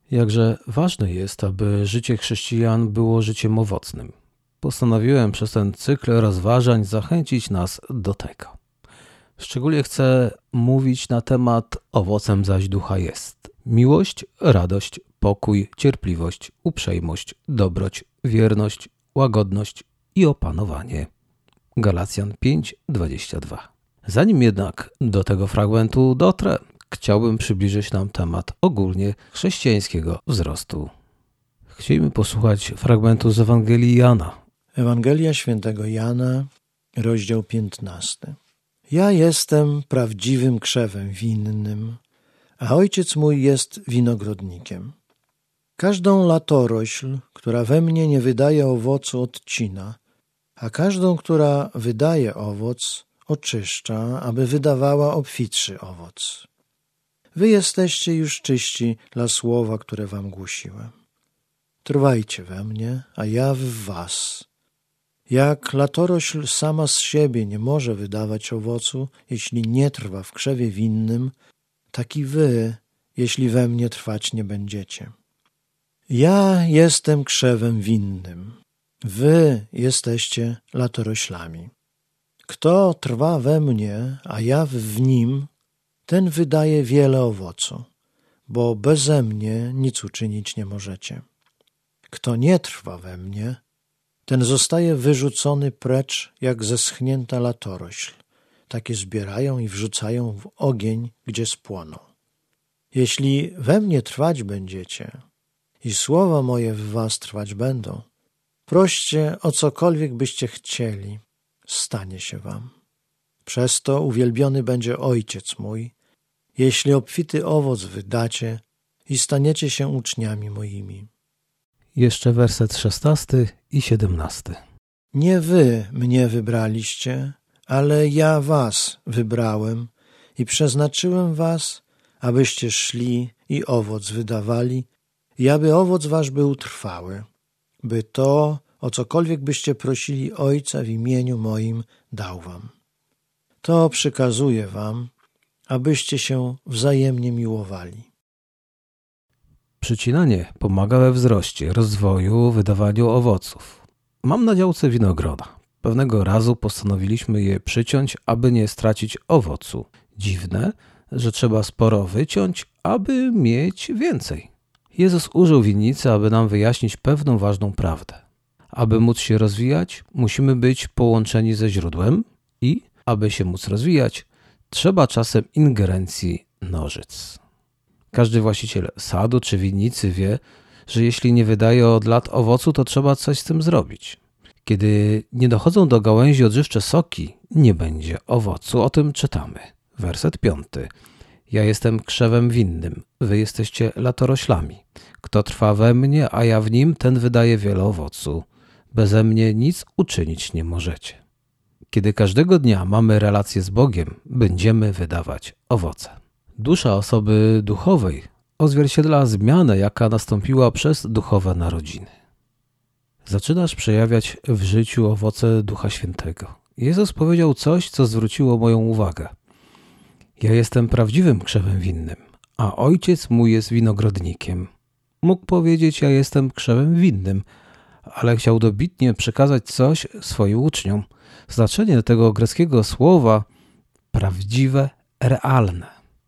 Jakże ważne jest, aby życie chrześcijan było życiem owocnym. Postanowiłem przez ten cykl rozważań zachęcić nas do tego. Szczególnie chcę mówić na temat owocem zaś ducha jest miłość, radość, pokój, cierpliwość, uprzejmość, dobroć, wierność, łagodność i opanowanie. Galacjan 5:22. Zanim jednak do tego fragmentu dotrę, chciałbym przybliżyć nam temat ogólnie chrześcijańskiego wzrostu. Chcielibyśmy posłuchać fragmentu z Ewangelii Jana. Ewangelia świętego Jana, rozdział 15. Ja jestem prawdziwym krzewem winnym, a ojciec mój jest winogrodnikiem. Każdą latorośl, która we mnie nie wydaje owocu, odcina, a każdą, która wydaje owoc, oczyszcza, aby wydawała obfitszy owoc. Wy jesteście już czyści dla słowa, które wam głosiłem. Trwajcie we mnie, a ja w was. Jak latorośl sama z siebie nie może wydawać owocu, jeśli nie trwa w krzewie winnym, tak i wy, jeśli we mnie trwać nie będziecie. Ja jestem krzewem winnym, wy jesteście latoroślami. Kto trwa we mnie, a ja w nim, ten wydaje wiele owocu, bo beze mnie nic uczynić nie możecie. Kto nie trwa we mnie, ten zostaje wyrzucony precz jak zeschnięta latorośl. Takie zbierają i wrzucają w ogień, gdzie spłoną. Jeśli we mnie trwać będziecie i słowa moje w was trwać będą, proście o cokolwiek byście chcieli, stanie się wam. Przez to uwielbiony będzie Ojciec mój, jeśli obfity owoc wydacie i staniecie się uczniami moimi. Jeszcze werset 16 i 17. Nie wy mnie wybraliście, ale ja was wybrałem i przeznaczyłem was, abyście szli i owoc wydawali, i aby owoc wasz był trwały, by to, o cokolwiek byście prosili Ojca w imieniu moim, dał wam. To przykazuję wam, abyście się wzajemnie miłowali. Przycinanie pomaga we wzroście, rozwoju, wydawaniu owoców. Mam na działce winogrona. Pewnego razu postanowiliśmy je przyciąć, aby nie stracić owocu. Dziwne, że trzeba sporo wyciąć, aby mieć więcej. Jezus użył winnicy, aby nam wyjaśnić pewną ważną prawdę. Aby móc się rozwijać, musimy być połączeni ze źródłem i, aby się móc rozwijać, trzeba czasem ingerencji nożyc. Każdy właściciel sadu czy winnicy wie, że jeśli nie wydaje od lat owocu, to trzeba coś z tym zrobić. Kiedy nie dochodzą do gałęzi odżywcze soki, nie będzie owocu. O tym czytamy. Werset 5. Ja jestem krzewem winnym, wy jesteście latoroślami. Kto trwa we mnie, a ja w nim, ten wydaje wiele owocu. Beze mnie nic uczynić nie możecie. Kiedy każdego dnia mamy relację z Bogiem, będziemy wydawać owoce. Dusza osoby duchowej odzwierciedla zmianę, jaka nastąpiła przez duchowe narodziny. Zaczynasz przejawiać w życiu owoce Ducha Świętego. Jezus powiedział coś, co zwróciło moją uwagę. Ja jestem prawdziwym krzewem winnym, a Ojciec mój jest winogrodnikiem. Mógł powiedzieć, ja jestem krzewem winnym, ale chciał dobitnie przekazać coś swoim uczniom. Znaczenie tego greckiego słowa prawdziwe, realne.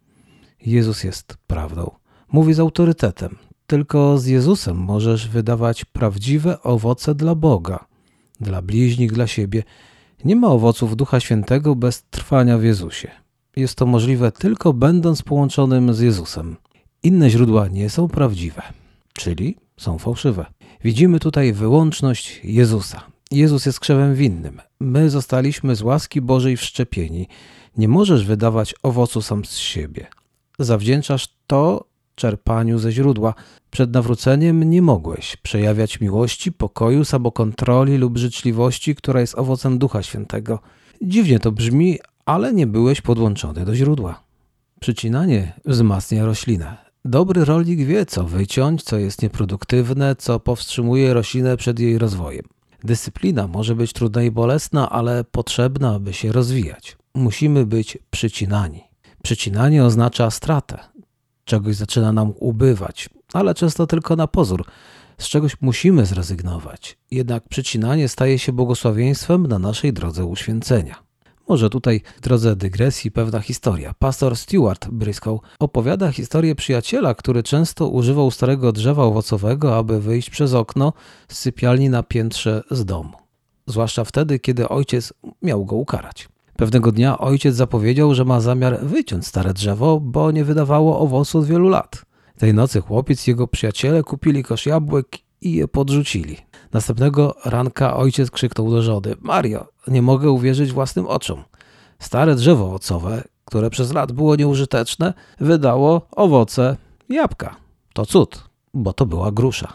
Jezus jest prawdą. Mówi z autorytetem. Tylko z Jezusem możesz wydawać prawdziwe owoce dla Boga, dla bliźnich, dla siebie. Nie ma owoców Ducha Świętego bez trwania w Jezusie. Jest to możliwe tylko będąc połączonym z Jezusem. Inne źródła nie są prawdziwe, czyli są fałszywe. Widzimy tutaj wyłączność Jezusa. Jezus jest krzewem winnym. My zostaliśmy z łaski Bożej wszczepieni. Nie możesz wydawać owocu sam z siebie. Zawdzięczasz to czerpaniu ze źródła. Przed nawróceniem nie mogłeś przejawiać miłości, pokoju, samokontroli lub życzliwości, która jest owocem Ducha Świętego. Dziwnie to brzmi, ale nie byłeś podłączony do źródła. Przycinanie wzmacnia roślinę. Dobry rolnik wie, co wyciąć, co jest nieproduktywne, co powstrzymuje roślinę przed jej rozwojem. Dyscyplina może być trudna i bolesna, ale potrzebna, aby się rozwijać. Musimy być przycinani. Przycinanie oznacza stratę. Czegoś zaczyna nam ubywać. ale często tylko na pozór. Z czegoś musimy zrezygnować, jednak przycinanie staje się błogosławieństwem na naszej drodze uświęcenia. Może tutaj w drodze dygresji pewna historia. Pastor Stuart Briscoe opowiada historię przyjaciela, który często używał starego drzewa owocowego, aby wyjść przez okno z sypialni na piętrze z domu. Zwłaszcza wtedy, kiedy ojciec miał go ukarać. Pewnego dnia ojciec zapowiedział, że ma zamiar wyciąć stare drzewo, bo nie wydawało owocu od wielu lat. Tej nocy chłopiec i jego przyjaciele kupili kosz jabłek i je podrzucili. Następnego ranka ojciec krzyknął do żony: Mario, nie mogę uwierzyć własnym oczom. Stare drzewo owocowe, które przez lat było nieużyteczne, wydało owoce jabłka. To cud, bo to była grusza.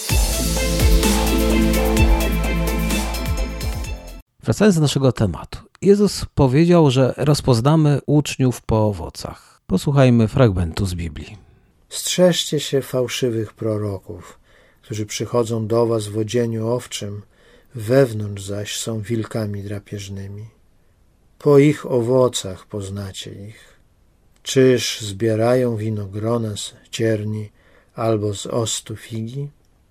Wracając do naszego tematu. Jezus powiedział, że rozpoznamy uczniów po owocach. Posłuchajmy fragmentu z Biblii. Strzeżcie się fałszywych proroków, którzy przychodzą do was w odzieniu owczym, wewnątrz zaś są wilkami drapieżnymi. Po ich owocach poznacie ich. Czyż zbierają winogrona z cierni albo z ostu figi?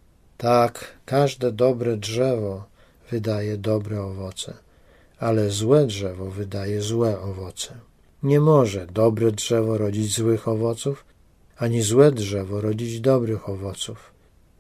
Tak, każde dobre drzewo wydaje dobre owoce, ale złe drzewo wydaje złe owoce. Nie może dobre drzewo rodzić złych owoców, ani złe drzewo rodzić dobrych owoców.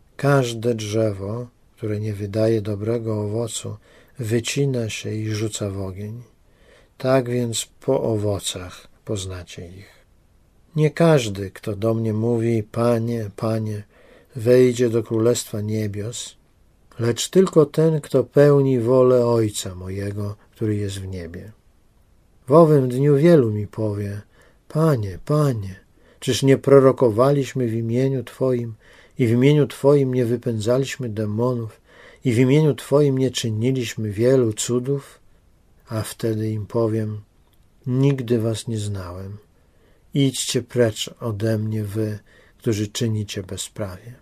Każde drzewo, które nie wydaje dobrego owocu, wycina się i rzuca w ogień. Tak więc po owocach poznacie ich. Nie każdy, kto do mnie mówi: Panie, Panie, wejdzie do Królestwa Niebios, lecz tylko ten, kto pełni wolę Ojca mojego, który jest w niebie. W owym dniu wielu mi powie: Panie, Panie, czyż nie prorokowaliśmy w imieniu Twoim i w imieniu Twoim nie wypędzaliśmy demonów i w imieniu Twoim nie czyniliśmy wielu cudów? A wtedy im powiem: nigdy was nie znałem. Idźcie precz ode mnie wy, którzy czynicie bezprawie.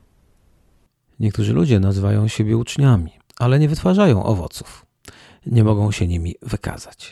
Niektórzy ludzie nazywają siebie uczniami, ale nie wytwarzają owoców. Nie mogą się nimi wykazać.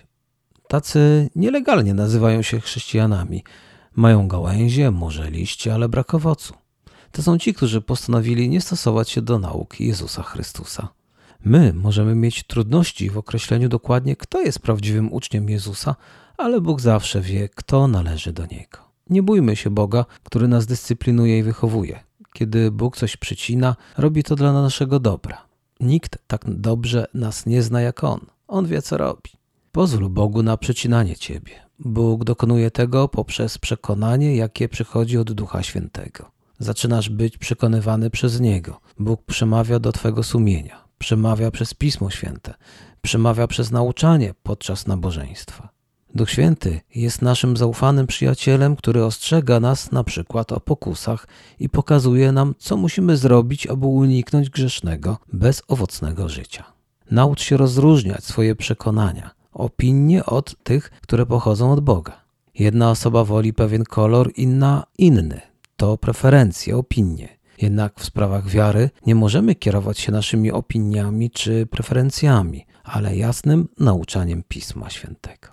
Tacy nielegalnie nazywają się chrześcijanami. Mają gałęzie, może liście, ale brak owocu. To są ci, którzy postanowili nie stosować się do nauk Jezusa Chrystusa. My możemy mieć trudności w określeniu dokładnie, kto jest prawdziwym uczniem Jezusa, ale Bóg zawsze wie, kto należy do Niego. Nie bójmy się Boga, który nas dyscyplinuje i wychowuje. Kiedy Bóg coś przycina, robi to dla naszego dobra. Nikt tak dobrze nas nie zna jak On. On wie, co robi. Pozwól Bogu na przecinanie ciebie. Bóg dokonuje tego poprzez przekonanie, jakie przychodzi od Ducha Świętego. Zaczynasz być przekonywany przez Niego. Bóg przemawia do twego sumienia. Przemawia przez Pismo Święte. Przemawia przez nauczanie podczas nabożeństwa. Duch Święty jest naszym zaufanym przyjacielem, który ostrzega nas na przykład o pokusach i pokazuje nam, co musimy zrobić, aby uniknąć grzesznego, bezowocnego życia. Naucz się rozróżniać swoje przekonania, opinie od tych, które pochodzą od Boga. Jedna osoba woli pewien kolor, inna inny. To preferencje, opinie. Jednak w sprawach wiary nie możemy kierować się naszymi opiniami czy preferencjami, ale jasnym nauczaniem Pisma Świętego.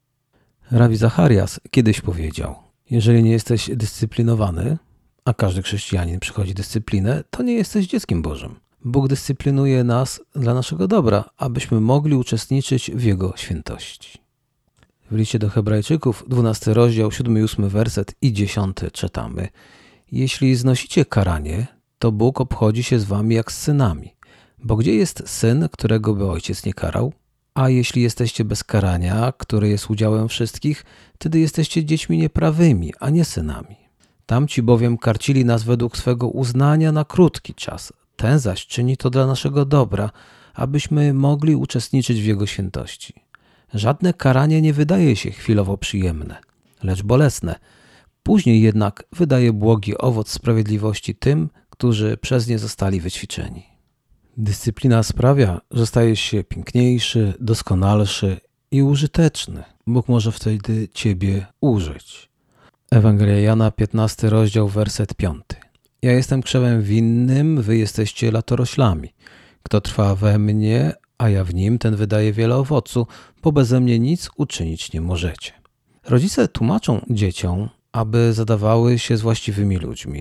Rabbi Zacharias kiedyś powiedział: jeżeli nie jesteś dyscyplinowany, a każdy chrześcijanin przychodzi dyscyplinę, to nie jesteś dzieckiem Bożym. Bóg dyscyplinuje nas dla naszego dobra, abyśmy mogli uczestniczyć w Jego świętości. W liście do Hebrajczyków, 12 rozdział, 7 i 8 werset i 10 czytamy: jeśli znosicie karanie, to Bóg obchodzi się z wami jak z synami. Bo gdzie jest syn, którego by ojciec nie karał? A jeśli jesteście bez karania, które jest udziałem wszystkich, wtedy jesteście dziećmi nieprawymi, a nie synami. Tamci bowiem karcili nas według swego uznania na krótki czas. Ten zaś czyni to dla naszego dobra, abyśmy mogli uczestniczyć w Jego świętości. Żadne karanie nie wydaje się chwilowo przyjemne, lecz bolesne. Później jednak wydaje błogi owoc sprawiedliwości tym, którzy przez nie zostali wyćwiczeni. Dyscyplina sprawia, że stajesz się piękniejszy, doskonalszy i użyteczny. Bóg może wtedy ciebie użyć. Ewangelia Jana, 15 rozdział, werset 5. Ja jestem krzewem winnym, wy jesteście latoroślami. Kto trwa we mnie, a ja w nim, ten wydaje wiele owocu, bo beze mnie nic uczynić nie możecie. Rodzice tłumaczą dzieciom, aby zadawały się z właściwymi ludźmi.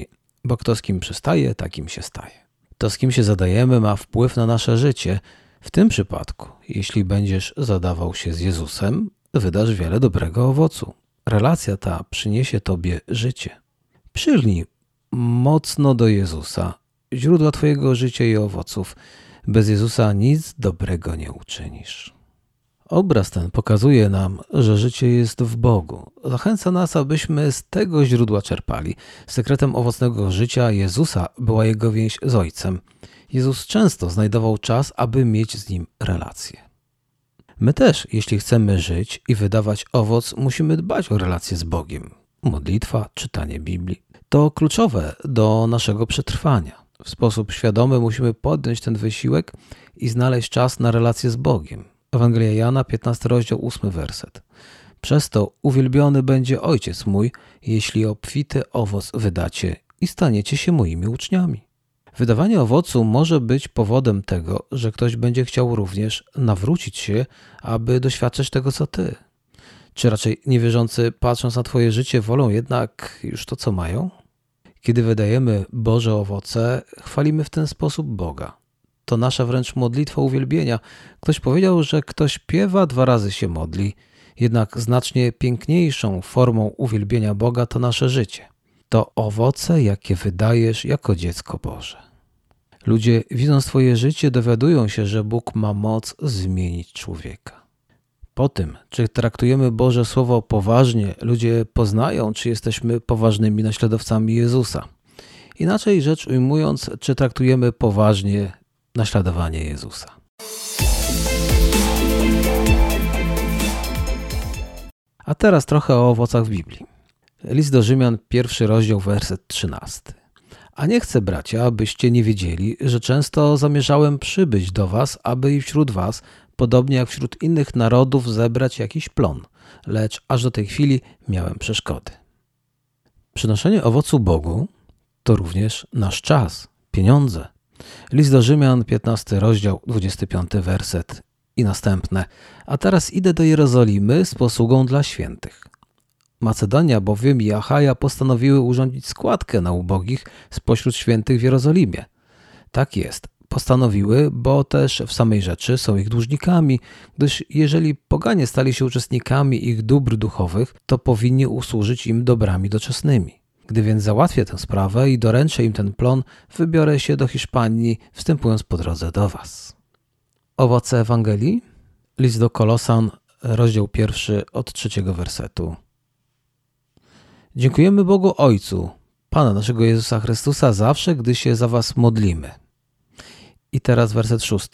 bo kto z kim przystaje, takim się staje. To, z kim się zadajemy, ma wpływ na nasze życie. W tym przypadku, jeśli będziesz zadawał się z Jezusem, wydasz wiele dobrego owocu. Relacja ta przyniesie tobie życie. Przylgnij mocno do Jezusa, źródła twojego życia i owoców. Bez Jezusa nic dobrego nie uczynisz. Obraz ten pokazuje nam, że życie jest w Bogu. Zachęca nas, abyśmy z tego źródła czerpali. Sekretem owocnego życia Jezusa była jego więź z Ojcem. Jezus często znajdował czas, aby mieć z Nim relację. My też, jeśli chcemy żyć i wydawać owoc, musimy dbać o relację z Bogiem. Modlitwa, czytanie Biblii to kluczowe do naszego przetrwania. W sposób świadomy musimy podjąć ten wysiłek i znaleźć czas na relację z Bogiem. Ewangelia Jana, 15 rozdział, 8 werset. Przez to uwielbiony będzie Ojciec mój, jeśli obfity owoc wydacie i staniecie się moimi uczniami. Wydawanie owocu może być powodem tego, że ktoś będzie chciał również nawrócić się, aby doświadczać tego, co ty. Czy raczej niewierzący, patrząc na twoje życie, wolą jednak już to, co mają? Kiedy wydajemy Boże owoce, chwalimy w ten sposób Boga. To nasza wręcz modlitwa uwielbienia. Ktoś powiedział, że kto śpiewa 2 razy się modli. Jednak znacznie piękniejszą formą uwielbienia Boga to nasze życie. To owoce, jakie wydajesz jako dziecko Boże. Ludzie, widząc twoje życie, dowiadują się, że Bóg ma moc zmienić człowieka. Po tym, czy traktujemy Boże Słowo poważnie, ludzie poznają, czy jesteśmy poważnymi naśladowcami Jezusa. Inaczej rzecz ujmując, czy traktujemy poważnie naśladowanie Jezusa. A teraz trochę o owocach w Biblii. List do Rzymian, 1 rozdział, werset 13. A nie chcę, bracia, abyście nie wiedzieli, że często zamierzałem przybyć do was, aby i wśród was, podobnie jak wśród innych narodów, zebrać jakiś plon, lecz aż do tej chwili miałem przeszkody. Przynoszenie owocu Bogu to również nasz czas, pieniądze. List do Rzymian, 15 rozdział, 25 werset i następne. A teraz idę do Jerozolimy z posługą dla świętych. Macedonia bowiem i Achaja postanowiły urządzić składkę na ubogich spośród świętych w Jerozolimie. Tak jest, postanowiły, bo też w samej rzeczy są ich dłużnikami, gdyż jeżeli poganie stali się uczestnikami ich dóbr duchowych, to powinni usłużyć im dobrami doczesnymi. Gdy więc załatwię tę sprawę i doręczę im ten plon, wybiorę się do Hiszpanii, wstępując po drodze do was. Owoce Ewangelii? List do Kolosan, rozdział 1 od 3 wersetu. Dziękujemy Bogu Ojcu, Pana naszego Jezusa Chrystusa, zawsze, gdy się za was modlimy. I teraz werset 6.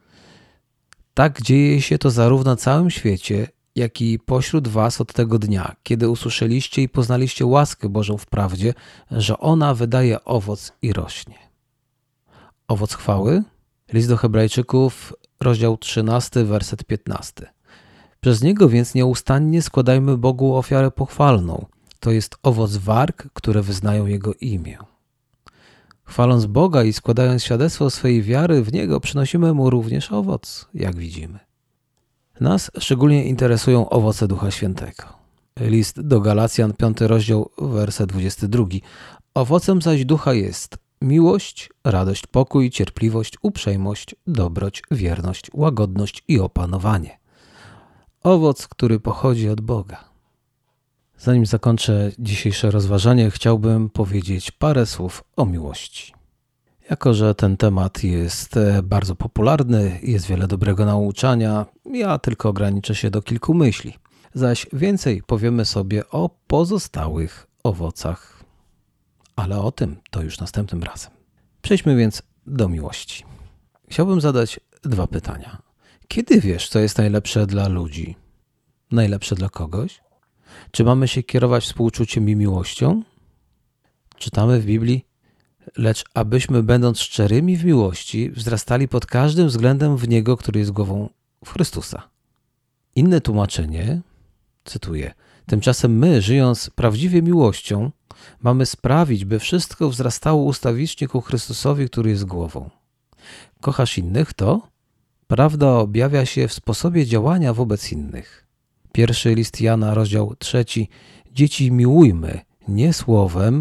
Tak dzieje się to zarówno na całym świecie, jak i pośród was od tego dnia, kiedy usłyszeliście i poznaliście łaskę Bożą w prawdzie, że ona wydaje owoc i rośnie. Owoc chwały? List do Hebrajczyków, rozdział 13, werset 15. Przez niego więc nieustannie składajmy Bogu ofiarę pochwalną. To jest owoc warg, które wyznają Jego imię. Chwaląc Boga i składając świadectwo swojej wiary w Niego, przynosimy Mu również owoc, jak widzimy. Nas szczególnie interesują owoce Ducha Świętego. List do Galacjan, 5 rozdział, werset 22. Owocem zaś Ducha jest miłość, radość, pokój, cierpliwość, uprzejmość, dobroć, wierność, łagodność i opanowanie. Owoc, który pochodzi od Boga. Zanim zakończę dzisiejsze rozważanie, chciałbym powiedzieć parę słów o miłości. Jako że ten temat jest bardzo popularny, jest wiele dobrego nauczania, ja tylko ograniczę się do kilku myśli. Zaś więcej powiemy sobie o pozostałych owocach. Ale o tym to już następnym razem. Przejdźmy więc do miłości. Chciałbym zadać 2 pytania. Kiedy wiesz, co jest najlepsze dla ludzi? Najlepsze dla kogoś? Czy mamy się kierować współczuciem i miłością? Czytamy w Biblii, lecz abyśmy, będąc szczerymi w miłości, wzrastali pod każdym względem w Niego, który jest głową w Chrystusa. Inne tłumaczenie, cytuję, tymczasem my, żyjąc prawdziwie miłością, mamy sprawić, by wszystko wzrastało ustawicznie ku Chrystusowi, który jest głową. Kochasz innych, to prawda objawia się w sposobie działania wobec innych. 1 list Jana, rozdział 3. Dzieci, miłujmy nie słowem,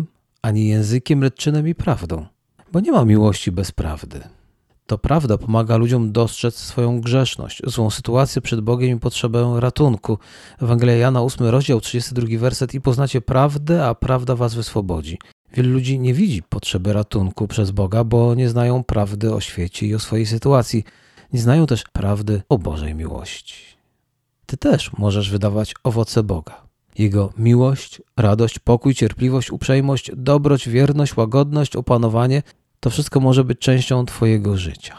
ani językiem, lecz czynem i prawdą. Bo nie ma miłości bez prawdy. To prawda pomaga ludziom dostrzec swoją grzeszność, złą sytuację przed Bogiem i potrzebę ratunku. Ewangelia Jana 8 rozdział 32 werset: i poznacie prawdę, a prawda was wyswobodzi. Wielu ludzi nie widzi potrzeby ratunku przez Boga, bo nie znają prawdy o świecie i o swojej sytuacji. Nie znają też prawdy o Bożej miłości. Ty też możesz wydawać owoce Boga. Jego miłość, radość, pokój, cierpliwość, uprzejmość, dobroć, wierność, łagodność, opanowanie – to wszystko może być częścią twojego życia.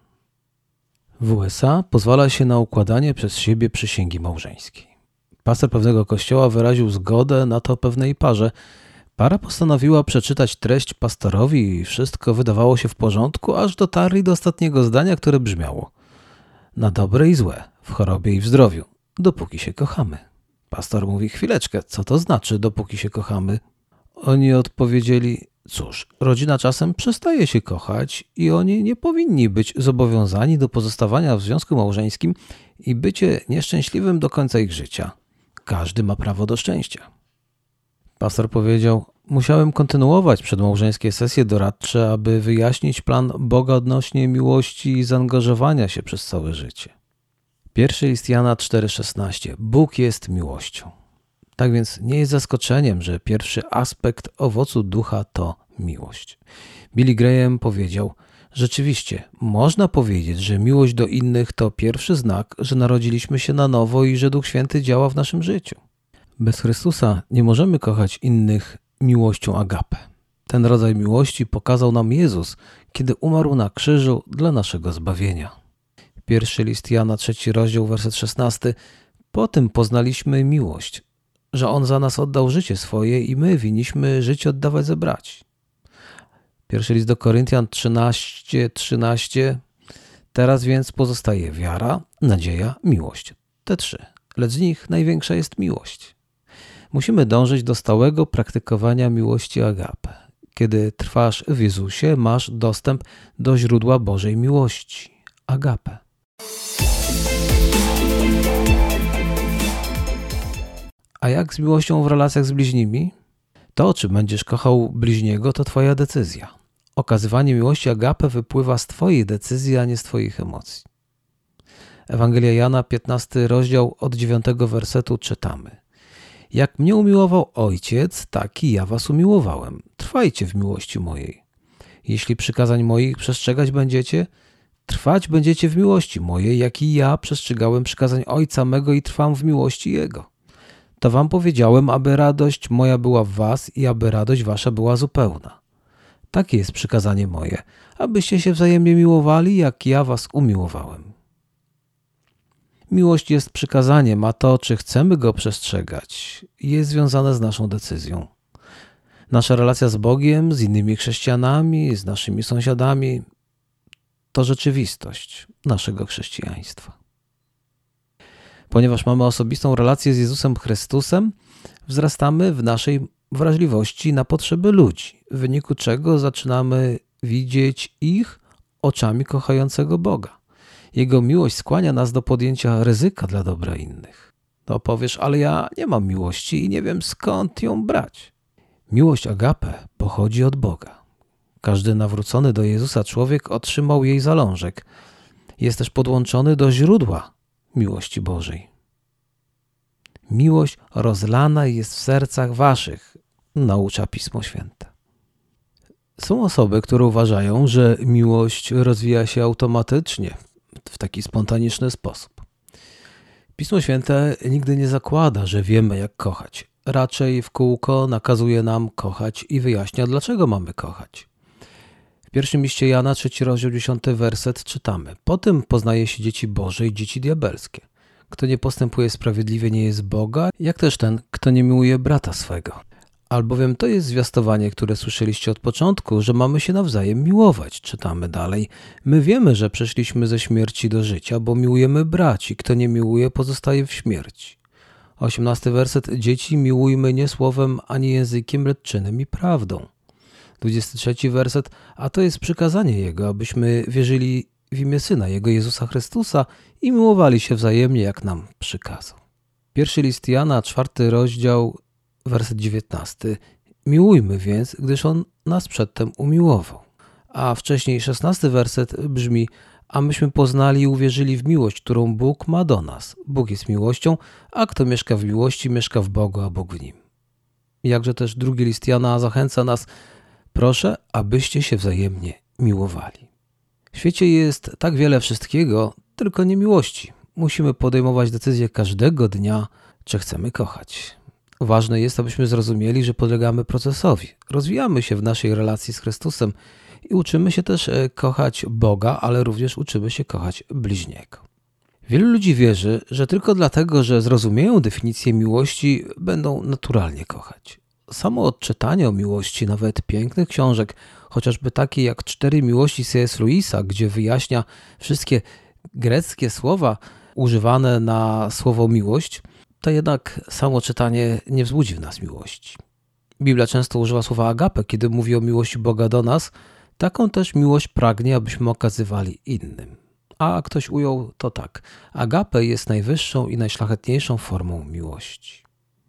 W USA pozwala się na układanie przez siebie przysięgi małżeńskiej. Pastor pewnego kościoła wyraził zgodę na to pewnej parze. Para postanowiła przeczytać treść pastorowi i wszystko wydawało się w porządku, aż dotarli do ostatniego zdania, które brzmiało: na dobre i złe, w chorobie i w zdrowiu, dopóki się kochamy. Pastor mówi: chwileczkę, co to znaczy dopóki się kochamy? Oni odpowiedzieli: cóż, rodzina czasem przestaje się kochać i oni nie powinni być zobowiązani do pozostawania w związku małżeńskim i bycie nieszczęśliwym do końca ich życia. Każdy ma prawo do szczęścia. Pastor powiedział: musiałem kontynuować przedmałżeńskie sesje doradcze, aby wyjaśnić plan Boga odnośnie miłości i zaangażowania się przez całe życie. Pierwszy list Jana 4,16. Bóg jest miłością. Tak więc nie jest zaskoczeniem, że pierwszy aspekt owocu ducha to miłość. Billy Graham powiedział: rzeczywiście, można powiedzieć, że miłość do innych to pierwszy znak, że narodziliśmy się na nowo i że Duch Święty działa w naszym życiu. Bez Chrystusa nie możemy kochać innych miłością agape. Ten rodzaj miłości pokazał nam Jezus, kiedy umarł na krzyżu dla naszego zbawienia. Pierwszy list Jana 3 rozdział, werset 16. Po tym poznaliśmy miłość, że On za nas oddał życie swoje i my winniśmy życie oddawać za braci. Pierwszy list do Koryntian 13:13. Teraz więc pozostaje wiara, nadzieja, miłość. Te trzy, lecz z nich największa jest miłość. Musimy dążyć do stałego praktykowania miłości agape. Kiedy trwasz w Jezusie, masz dostęp do źródła Bożej miłości, agape. A jak z miłością w relacjach z bliźnimi? To, czy będziesz kochał bliźniego, to twoja decyzja. Okazywanie miłości agape wypływa z twojej decyzji, a nie z twoich emocji. Ewangelia Jana, 15 rozdział, od 9 wersetu czytamy: jak mnie umiłował Ojciec, tak i ja was umiłowałem. Trwajcie w miłości mojej. Jeśli przykazań moich przestrzegać będziecie, trwać będziecie w miłości mojej, jak i ja przestrzegałem przykazań Ojca mego i trwam w miłości Jego. To wam powiedziałem, aby radość moja była w was i aby radość wasza była zupełna. Takie jest przykazanie moje, abyście się wzajemnie miłowali, jak ja was umiłowałem. Miłość jest przykazaniem, a to, czy chcemy go przestrzegać, jest związane z naszą decyzją. Nasza relacja z Bogiem, z innymi chrześcijanami, z naszymi sąsiadami to rzeczywistość naszego chrześcijaństwa. Ponieważ mamy osobistą relację z Jezusem Chrystusem, wzrastamy w naszej wrażliwości na potrzeby ludzi, w wyniku czego zaczynamy widzieć ich oczami kochającego Boga. Jego miłość skłania nas do podjęcia ryzyka dla dobra innych. To powiesz: ale ja nie mam miłości i nie wiem, skąd ją brać. Miłość agape pochodzi od Boga. Każdy nawrócony do Jezusa człowiek otrzymał jej zalążek. Jest też podłączony do źródła miłości Bożej. Miłość rozlana jest w sercach waszych, naucza Pismo Święte. Są osoby, które uważają, że miłość rozwija się automatycznie, w taki spontaniczny sposób. Pismo Święte nigdy nie zakłada, że wiemy, jak kochać. Raczej w kółko nakazuje nam kochać i wyjaśnia, dlaczego mamy kochać. W pierwszym liście Jana, 3 rozdział, 10 werset czytamy: po tym poznaje się dzieci Boże i dzieci diabelskie. Kto nie postępuje sprawiedliwie, nie jest Boga, jak też ten, kto nie miłuje brata swego. Albowiem to jest zwiastowanie, które słyszeliście od początku, że mamy się nawzajem miłować. Czytamy dalej: my wiemy, że przeszliśmy ze śmierci do życia, bo miłujemy braci. Kto nie miłuje, pozostaje w śmierci. 18 werset: dzieci, miłujmy nie słowem ani językiem, lecz czynem i prawdą. 23 werset: a to jest przykazanie Jego, abyśmy wierzyli w imię Syna Jego, Jezusa Chrystusa, i miłowali się wzajemnie, jak nam przykazał. Pierwszy list Jana, 4 rozdział, werset 19. Miłujmy więc, gdyż On nas przedtem umiłował. A wcześniej 16 werset brzmi: a myśmy poznali i uwierzyli w miłość, którą Bóg ma do nas. Bóg jest miłością, a kto mieszka w miłości, mieszka w Bogu, a Bóg w nim. Jakże też drugi list Jana zachęca nas: proszę, abyście się wzajemnie miłowali. W świecie jest tak wiele wszystkiego, tylko nie miłości. Musimy podejmować decyzję każdego dnia, czy chcemy kochać. Ważne jest, abyśmy zrozumieli, że podlegamy procesowi. Rozwijamy się w naszej relacji z Chrystusem i uczymy się też kochać Boga, ale również uczymy się kochać bliźniego. Wielu ludzi wierzy, że tylko dlatego, że zrozumieją definicję miłości, będą naturalnie kochać. Samo odczytanie o miłości, nawet pięknych książek, chociażby takie jak 4 miłości C.S. Lewisa, gdzie wyjaśnia wszystkie greckie słowa używane na słowo miłość, to jednak samo czytanie nie wzbudzi w nas miłości. Biblia często używa słowa agape, kiedy mówi o miłości Boga do nas. Taką też miłość pragnie, abyśmy okazywali innym. A ktoś ujął to tak: agape jest najwyższą i najszlachetniejszą formą miłości.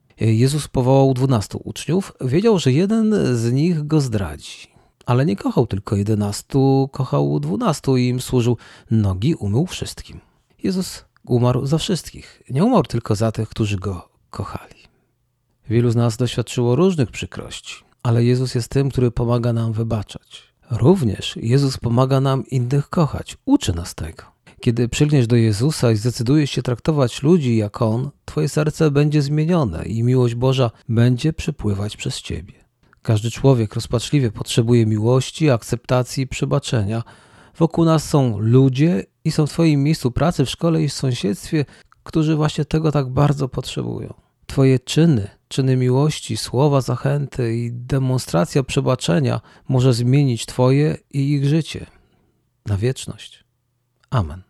Jezus powołał 12 uczniów, wiedział, że jeden z nich go zdradzi. Ale nie kochał tylko 11, kochał 12 i im służył. Nogi umył wszystkim. Jezus umarł za wszystkich. Nie umarł tylko za tych, którzy go kochali. Wielu z nas doświadczyło różnych przykrości, ale Jezus jest tym, który pomaga nam wybaczać. Również Jezus pomaga nam innych kochać. Uczy nas tego. Kiedy przylgniesz do Jezusa i zdecydujesz się traktować ludzi jak On, twoje serce będzie zmienione i miłość Boża będzie przepływać przez ciebie. Każdy człowiek rozpaczliwie potrzebuje miłości, akceptacji i przebaczenia. Wokół nas są ludzie i są w twoim miejscu pracy, w szkole i w sąsiedztwie, którzy właśnie tego tak bardzo potrzebują. Twoje czyny miłości, słowa zachęty i demonstracja przebaczenia może zmienić twoje i ich życie na wieczność. Amen.